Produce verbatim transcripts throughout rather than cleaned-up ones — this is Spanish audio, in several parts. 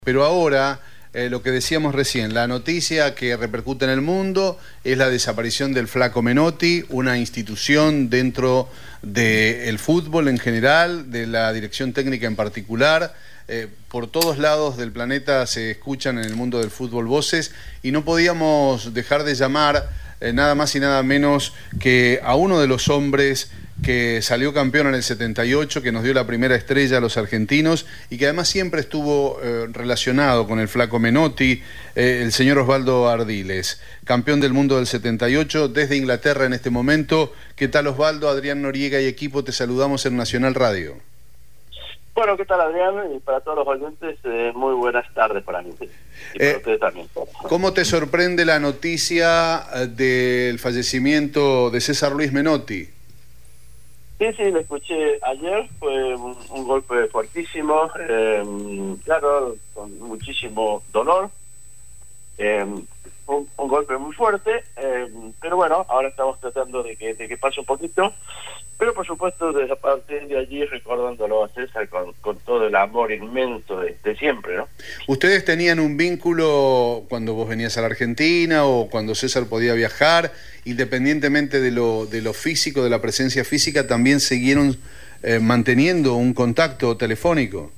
Pero ahora, eh, lo que decíamos recién, la noticia que repercute en el mundo es la desaparición del Flaco Menotti, una institución dentro del fútbol en general, de la dirección técnica en particular. Eh, por todos lados del planeta se escuchan en el mundo del fútbol voces y no podíamos dejar de llamar eh, nada más y nada menos que a uno de los hombres que salió campeón en el setenta y ocho, que nos dio la primera estrella a los argentinos y que además siempre estuvo eh, relacionado con el Flaco Menotti, eh, el señor Osvaldo Ardiles, campeón del mundo del setenta y ocho desde Inglaterra en este momento. ¿Qué tal, Osvaldo? Adrián Noriega y equipo, te saludamos en Nacional Radio. Bueno, ¿qué tal, Adrián? Y para todos los oyentes, eh, muy buenas tardes para mí. Y para eh, ustedes también. ¿Cómo te sorprende la noticia del fallecimiento de César Luis Menotti? Sí, sí, lo escuché ayer, fue un, un golpe fuertísimo, eh, claro, con muchísimo dolor, eh, un, un golpe muy fuerte, eh, pero bueno, ahora estamos tratando de que, de que pase un poquito, pero por supuesto desde a partir de allí recordándolo a César con, con todo el amor inmenso de, de siempre, ¿no? ¿Ustedes tenían un vínculo cuando vos venías a la Argentina o cuando César podía viajar? Independientemente de lo, de lo físico, de la presencia física, ¿también siguieron eh, manteniendo un contacto telefónico?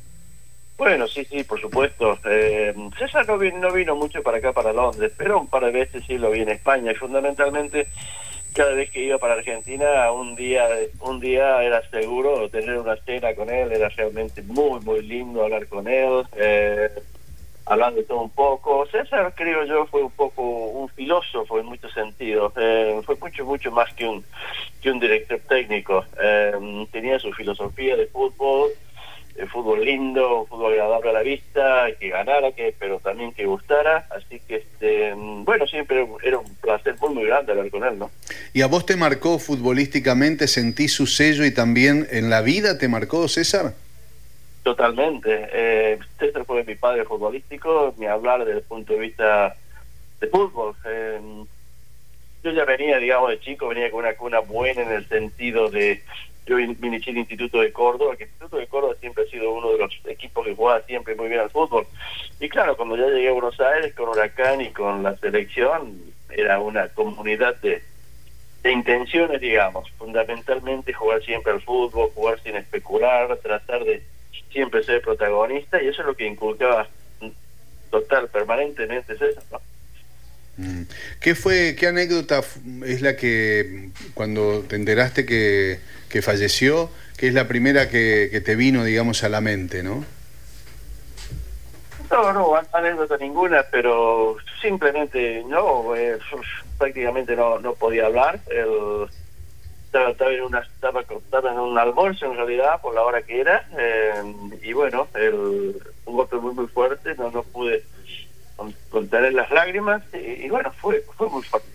Bueno, sí, sí, por supuesto. Eh, César no vino, no vino mucho para acá, para Londres, pero un par de veces sí lo vi en España y fundamentalmente cada vez que iba para Argentina, un día un día era seguro tener una cena con él, era realmente muy, muy lindo hablar con él, eh, hablando de todo un poco. César, creo yo, fue un poco un filósofo en muchos sentidos, eh, fue mucho, mucho más que un, que un director técnico, eh, tenía su filosofía de fútbol, el fútbol lindo, un fútbol agradable a la vista, que ganara, que pero también que gustara, así que este bueno, siempre era un placer muy muy grande hablar con él, ¿no? ¿Y a vos te marcó futbolísticamente, sentís su sello y también en la vida te marcó, César? Totalmente, eh, César fue mi padre futbolístico, ni hablar desde el punto de vista de fútbol. Eh, yo ya venía, digamos, de chico, venía con una cuna buena en el sentido de... Yo inicié el Instituto de Córdoba, que el Instituto de Córdoba siempre ha sido uno de los equipos que jugaba siempre muy bien al fútbol. Y claro, cuando ya llegué a Buenos Aires con Huracán y con la selección, era una comunidad de, de intenciones, digamos. Fundamentalmente jugar siempre al fútbol, jugar sin especular, tratar de siempre ser protagonista, y eso es lo que inculcaba total, permanentemente César, ¿no? ¿Qué fue, qué anécdota es la que, cuando te enteraste que, que falleció, que es la primera que, que te vino, digamos, a la mente, ¿no? No, no, anécdota ninguna, pero simplemente, no, eh, prácticamente no, no podía hablar. El, estaba, estaba, en una, estaba, estaba en un almuerzo, en realidad, por la hora que era, eh, y bueno, el, un golpe muy, muy fuerte, no, no pude contener las lágrimas y, y bueno, fue fue muy fuerte.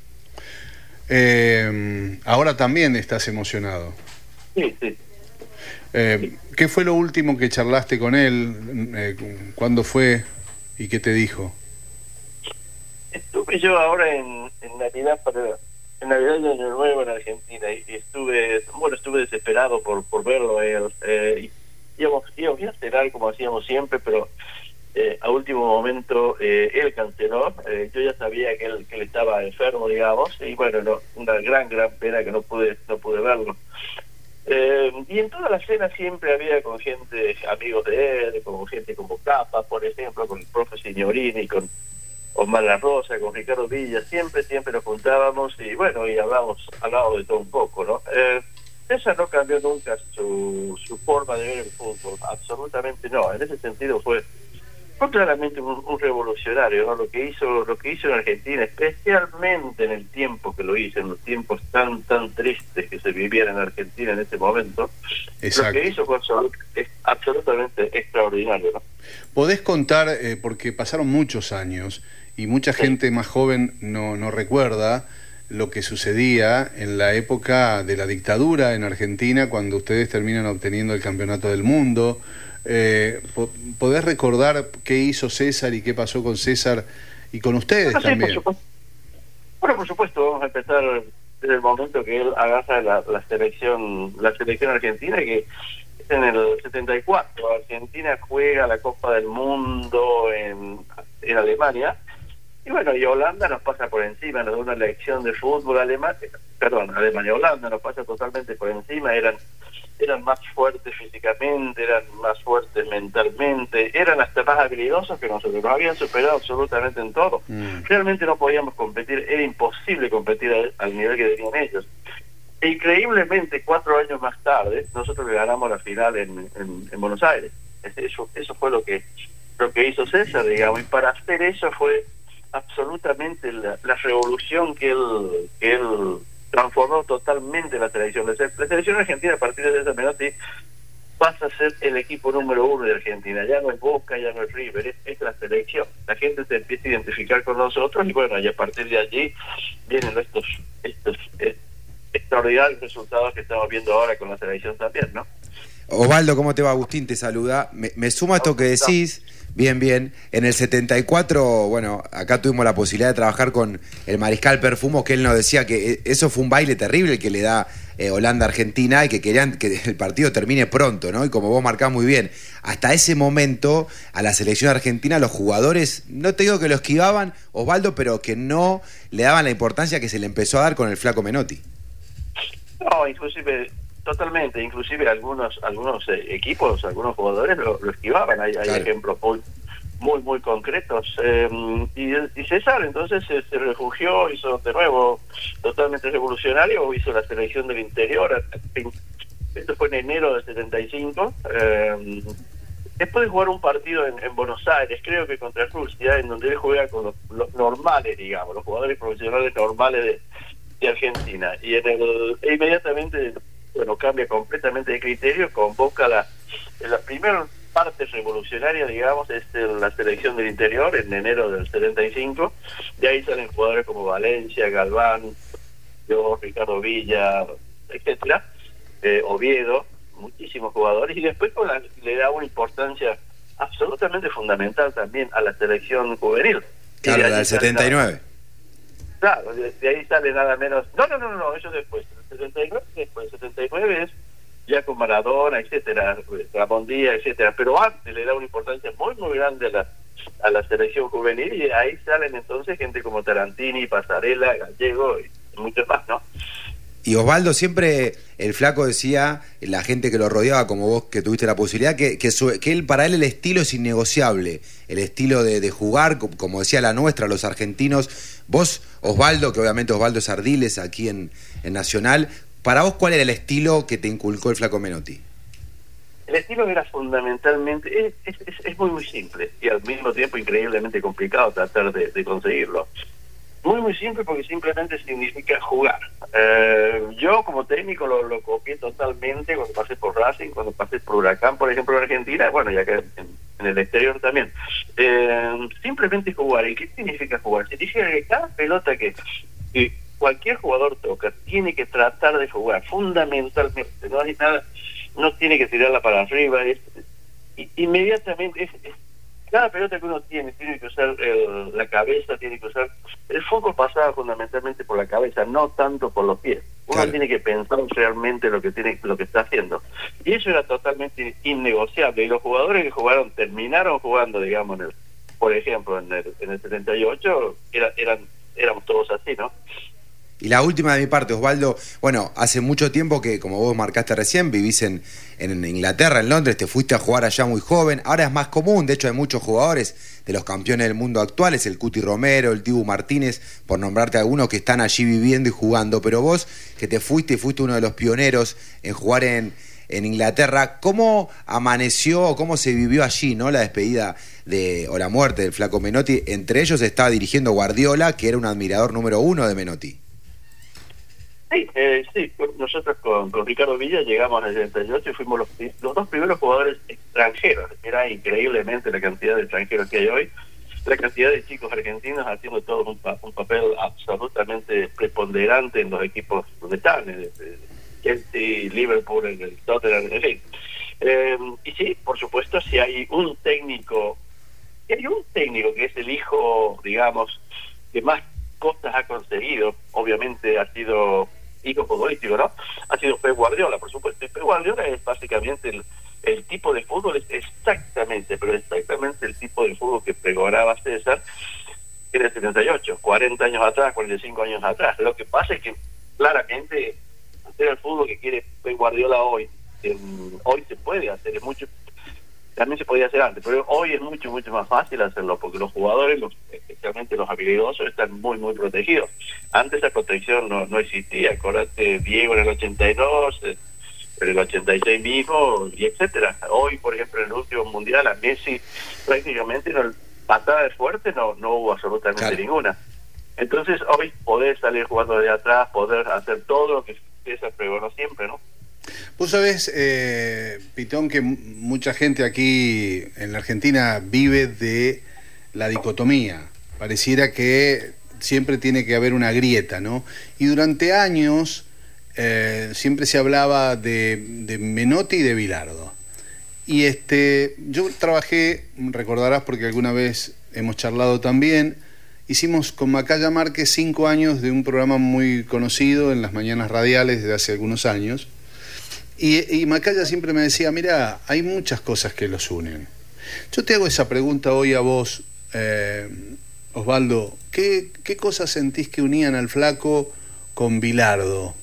Eh, ahora también estás emocionado. Sí, sí. Eh, sí. ¿Qué fue lo último que charlaste con él? Eh, ¿Cuándo fue y qué te dijo? Estuve yo ahora en, en Navidad para en Navidad y Año Nuevo en Argentina y, y estuve, bueno, estuve desesperado por por verlo a él. Eh, y íbamos, íbamos a cenar como hacíamos siempre, pero Eh, a último momento eh, él canceló. Eh, yo ya sabía que él, que él estaba enfermo, digamos, y bueno, no, una gran gran pena que no pude no pude verlo. Eh, y en toda la cena siempre había con gente, amigos de él, con gente como Capa, por ejemplo, con el profe Signorini, con Omar La Rosa, con Ricardo Villa, siempre siempre nos juntábamos y bueno, y hablábamos, hablábamos de todo un poco, ¿no? Eh, esa no cambió nunca su, su forma de ver el fútbol, absolutamente no. En ese sentido fue Fue claramente un, un revolucionario, ¿no? Lo que hizo, lo que hizo en Argentina, especialmente en el tiempo que lo hizo, en los tiempos tan tan tristes que se vivían en Argentina en ese momento. Exacto. Lo que hizo fue absolut, es absolutamente extraordinario, ¿no? ¿Podés contar, eh, porque pasaron muchos años y mucha sí. gente más joven no, no recuerda lo que sucedía en la época de la dictadura en Argentina, cuando ustedes terminan obteniendo el campeonato del mundo? Eh, ¿Podés recordar qué hizo César y qué pasó con César y con ustedes bueno, también? Sí, por bueno, por supuesto, vamos a empezar desde el momento que él agarra la, la selección la selección argentina, que en el setenta y cuatro. Argentina juega la Copa del Mundo en, en Alemania. Y bueno, y Holanda nos pasa por encima, nos da una lección de fútbol. Alemania, perdón, Alemania-Holanda nos pasa totalmente por encima. Eran eran más fuertes físicamente, eran más fuertes mentalmente, eran hasta más habilidosos que nosotros, nos habían superado absolutamente en todo. Mm. Realmente no podíamos competir, era imposible competir al, al nivel que tenían ellos. E increíblemente, cuatro años más tarde, nosotros le ganamos la final en, en, en Buenos Aires. Eso, eso fue lo que, lo que hizo César, digamos, y para hacer eso fue absolutamente la, la revolución que él, que él transformó totalmente la selección. La selección argentina a partir de César Menotti pasa a ser el equipo número uno de Argentina. Ya no es Boca, ya no es River, es, es la selección. La gente se empieza a identificar con nosotros y bueno, y a partir de allí vienen estos estos eh, extraordinarios resultados que estamos viendo ahora con la selección también, ¿no? Osvaldo, ¿cómo te va? Agustín te saluda. Me, me suma esto que decís. Bien, bien. En el setenta y cuatro, bueno, acá tuvimos la posibilidad de trabajar con el Mariscal Perfumos, que él nos decía que eso fue un baile terrible el que le da eh, Holanda a Argentina y que querían que el partido termine pronto, ¿no? Y como vos marcás muy bien, hasta ese momento a la selección argentina los jugadores, no te digo que lo esquivaban, Osvaldo, pero que no le daban la importancia que se le empezó a dar con el Flaco Menotti. No, inclusive... Totalmente, inclusive algunos algunos eh, equipos, algunos jugadores lo, lo esquivaban. Hay, hay claro. ejemplos muy muy muy concretos. Eh, y, y César entonces se, se refugió, hizo de nuevo totalmente revolucionario, hizo la selección del interior. Esto fue en enero del setenta y cinco. Eh, después de jugar un partido en, en Buenos Aires, creo que contra Rusia, en donde él juega con los, los normales, digamos, los jugadores profesionales normales de, de Argentina. Y en el e inmediatamente... bueno, cambia completamente de criterio, convoca la, la primera parte revolucionaria, digamos, es la selección del interior en enero del setenta y cinco. De ahí salen jugadores como Valencia, Galván, yo, Ricardo Villa, etcétera, eh, Oviedo, muchísimos jugadores, y después pues, la, le da una importancia absolutamente fundamental también a la selección juvenil. Claro, la del setenta y nueve. Claro, de, de ahí sale nada menos... No, no, no, no, eso después. El setenta y nueve, después. El setenta y nueve es ya con Maradona, etcétera, Ramón Díaz, etcétera. Pero antes le da una importancia muy, muy grande a la, a la selección juvenil y ahí salen entonces gente como Tarantini, Pasarela, Gallego y muchos más, ¿no? Y Osvaldo, siempre el Flaco decía, la gente que lo rodeaba, como vos que tuviste la posibilidad, que, que, su, que él, para él el estilo es innegociable, el estilo de, de jugar, como decía la nuestra, los argentinos. Vos, Osvaldo, que obviamente Osvaldo es Ardiles aquí en, en Nacional, para vos, ¿cuál era el estilo que te inculcó el Flaco Menotti? El estilo era fundamentalmente, es, es, es, es muy muy simple y al mismo tiempo increíblemente complicado tratar de, de conseguirlo. Muy, muy simple porque simplemente significa jugar. Eh, yo como técnico lo, lo copié totalmente cuando pasé por Racing, cuando pasé por Huracán, por ejemplo, en Argentina, bueno, ya que en, en el exterior también. Eh, simplemente jugar. ¿Y qué significa jugar? Significa que cada pelota que, que cualquier jugador toca tiene que tratar de jugar, fundamentalmente. No hay nada, no tiene que tirarla para arriba. Es, inmediatamente es, es cada pelota que uno tiene tiene que usar el, la cabeza, tiene que usar... El fútbol pasaba fundamentalmente por la cabeza, no tanto por los pies. Uno claro. tiene que pensar realmente lo que tiene, lo que está haciendo. Y eso era totalmente innegociable. Y los jugadores que jugaron, terminaron jugando, digamos, en el, por ejemplo, en el, en el setenta y ocho, era, eran, éramos todos así, ¿no? Y la última de mi parte, Osvaldo, bueno, hace mucho tiempo que, como vos marcaste recién, vivís en, en Inglaterra, en Londres, te fuiste a jugar allá muy joven, ahora es más común, de hecho hay muchos jugadores de los campeones del mundo actuales, el Cuti Romero, el Dibu Martínez, por nombrarte algunos que están allí viviendo y jugando, pero vos que te fuiste y fuiste uno de los pioneros en jugar en, en Inglaterra, ¿cómo amaneció o cómo se vivió allí, ¿no? La despedida de, o la muerte del Flaco Menotti? Entre ellos estaba dirigiendo Guardiola, que era un admirador número uno de Menotti. Sí, eh, sí, nosotros con, con Ricardo Villa llegamos en el setenta y ocho y fuimos los, los dos primeros jugadores extranjeros. Era increíblemente la cantidad de extranjeros que hay hoy, la cantidad de chicos argentinos haciendo todo un, un papel absolutamente preponderante en los equipos donde están, en el Chelsea, Liverpool, en el Tottenham, en fin. Eh, y sí, por supuesto, si hay un técnico, si hay un técnico que es el hijo, digamos, que más cosas ha conseguido, obviamente ha sido hijo futbolístico, ¿no? Ha sido Pep Guardiola, por supuesto. Y Pep Guardiola es básicamente el, el tipo de fútbol, es exactamente, pero exactamente el tipo de fútbol que pregonaba César en el setenta y ocho, cuarenta años atrás, cuarenta y cinco años atrás. Lo que pasa es que claramente hacer el fútbol que quiere Pep Guardiola hoy, eh, hoy se puede hacer, es mucho, también se podía hacer antes, pero hoy es mucho, mucho más fácil hacerlo, porque los jugadores, los, especialmente los habilidosos, están muy, muy protegidos. Antes esa protección no, no existía. Acordate, Diego en el ochenta y dos, en el ochenta y seis mismo, y etcétera. Hoy, por ejemplo, en el último mundial, a Messi prácticamente no, patada de fuerte no, no hubo absolutamente claro. ninguna. Entonces, hoy poder salir jugando de atrás, poder hacer todo lo que César pregonó siempre, ¿no? Vos sabés, eh, Pitón, que mucha gente aquí en la Argentina vive de la dicotomía. Pareciera que siempre tiene que haber una grieta, ¿no? Y durante años eh, siempre se hablaba de, de Menotti y de Bilardo. Y este, yo trabajé, recordarás porque alguna vez hemos charlado también, hicimos con Macaya Márquez cinco años de un programa muy conocido en las mañanas radiales de hace algunos años. Y, y Macaya siempre me decía, mira, hay muchas cosas que los unen. Yo te hago esa pregunta hoy a vos, eh, Osvaldo. ¿Qué, ¿Qué cosas sentís que unían al Flaco con Bilardo?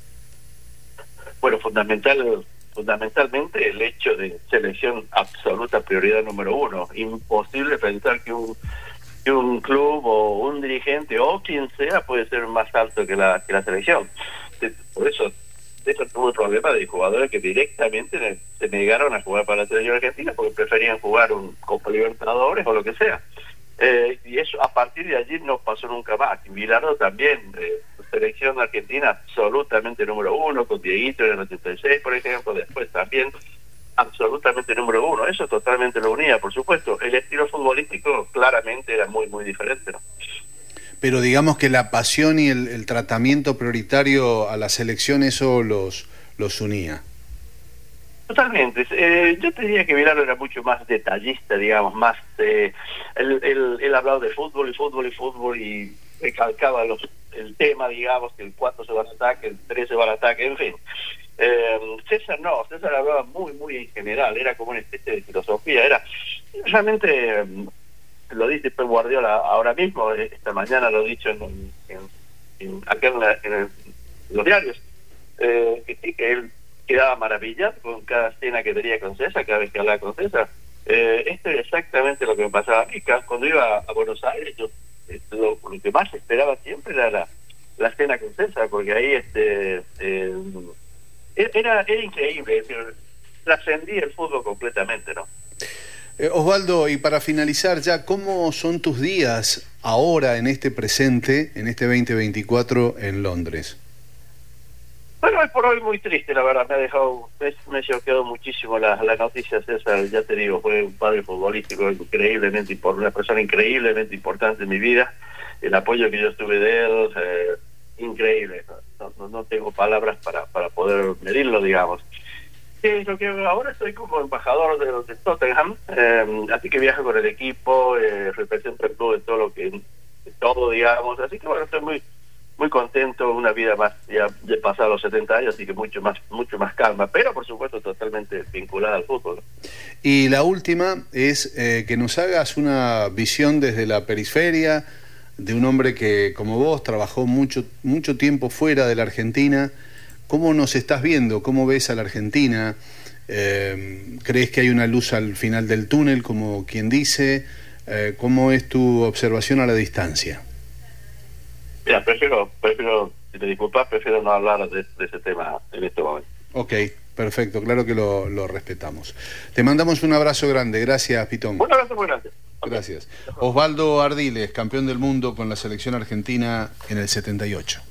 Bueno, fundamental, fundamentalmente el hecho de selección absoluta prioridad número uno. Imposible pensar que un, que un club o un dirigente o quien sea puede ser más alto que la, que la selección. Por eso... Eso tuvo el problema de jugadores que directamente se negaron a jugar para la selección argentina porque preferían jugar un Copa Libertadores o lo que sea. Eh, y eso a partir de allí no pasó nunca más. Y Bilardo también, eh, selección argentina absolutamente número uno, con Dieguito en el ochenta y seis, por ejemplo, después también absolutamente número uno. Eso totalmente lo unía, por supuesto. El estilo futbolístico claramente era muy, muy diferente, ¿no? Pero digamos que la pasión y el, el tratamiento prioritario a la selección, eso los, los unía. Totalmente. Eh, yo te diría que Bilardo era mucho más detallista, digamos, más... Eh, él, él, él hablaba de fútbol y fútbol y fútbol y recalcaba los, el tema, digamos, que el cuatro se va al ataque, el tres se va al ataque, en fin. Eh, César no, César hablaba muy, muy en general, era como una especie de filosofía, era realmente... Eh, lo dice Pep Guardiola ahora mismo, esta mañana lo he dicho en, en, en, acá en, la, en, el, en los diarios, eh, que sí, que él quedaba maravillado con cada escena que tenía con César, cada vez que hablaba con César. Eh, esto es exactamente lo que me pasaba a mí. Cuando iba a Buenos Aires, yo lo, lo que más esperaba siempre era la, la escena con César, porque ahí este eh, era, era increíble, trascendía el fútbol completamente, ¿no? Eh, Osvaldo, y para finalizar ya, ¿cómo son tus días ahora, en este presente, en este veinte veinticuatro en Londres? Bueno, es por hoy muy triste, la verdad. Me ha dejado, me, me ha choqueado muchísimo la, la noticia, César. Ya te digo, fue un padre futbolístico increíblemente importante, una persona increíblemente importante en mi vida. El apoyo que yo tuve de él, eh, increíble. No, no, no tengo palabras para, para poder medirlo, digamos. Sí, lo que ahora estoy como embajador de, de Tottenham, eh, así que viajo con el equipo, eh, represento el club en todo lo que, de todo, digamos, así que bueno, estoy muy muy contento, una vida más, ya he pasado los setenta años, así que mucho más mucho más calma, pero por supuesto totalmente vinculada al fútbol. Y la última es eh, que nos hagas una visión desde la periferia de un hombre que, como vos, trabajó mucho, mucho tiempo fuera de la Argentina. ¿Cómo nos estás viendo? ¿Cómo ves a la Argentina? Eh, ¿Crees que hay una luz al final del túnel, como quien dice? Eh, ¿Cómo es tu observación a la distancia? Mira, prefiero, prefiero, si te disculpas, prefiero no hablar de, de ese tema en este momento. Ok, perfecto, claro que lo, lo respetamos. Te mandamos un abrazo grande, gracias, Pitón. Un abrazo muy grande. Gracias. Osvaldo Ardiles, campeón del mundo con la selección argentina en el setenta y ocho.